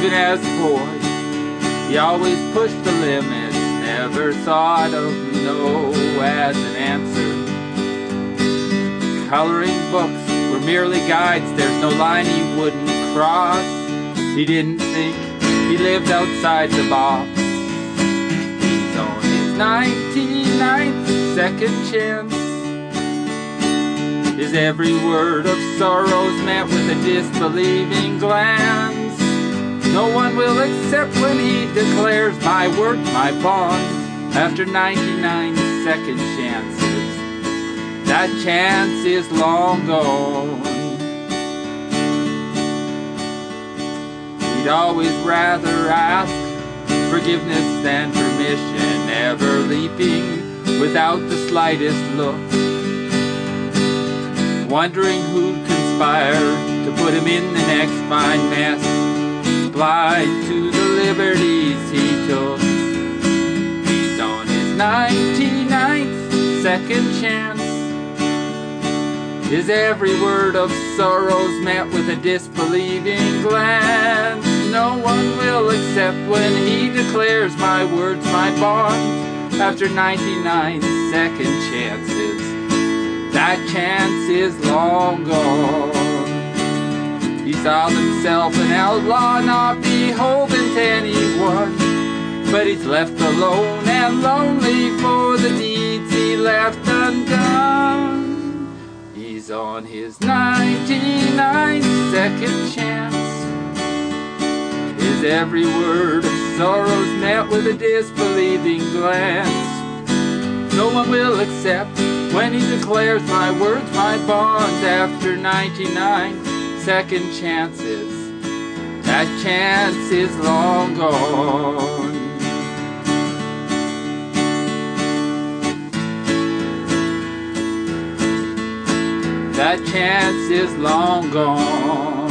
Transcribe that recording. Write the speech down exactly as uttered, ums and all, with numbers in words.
even as a boy, he always pushed the limits, never thought of no as an answer. Coloring books were merely guides, there's no line he wouldn't cross. He didn't think, he lived outside the box. He's on his ninety-ninth second chance. His every word of sorrow's met with a disbelieving glance. No one will accept when he declares, my word, my bond. After ninety-nine second chances, that chance is long gone. He'd always rather ask forgiveness than permission, never leaping without the slightest look, wondering who'd conspire to put him in the next fine mess, blind to the liberties he took. He's on his ninety-ninth second chance. His every word of sorrow's met with a disbelieving glance. No one will accept when he declares, my words, my bond. After ninety-nine second chances, that chance is long gone. He saw himself an outlaw, not beholden to anyone, but he's left alone and lonely for the deeds he left undone. He's on his ninety-ninth second chance. His every word of sorrow's met with a disbelieving glance. No one will accept when he declares, my words, my bonds. After ninety-nine second chances, that chance is long gone. That chance is long gone.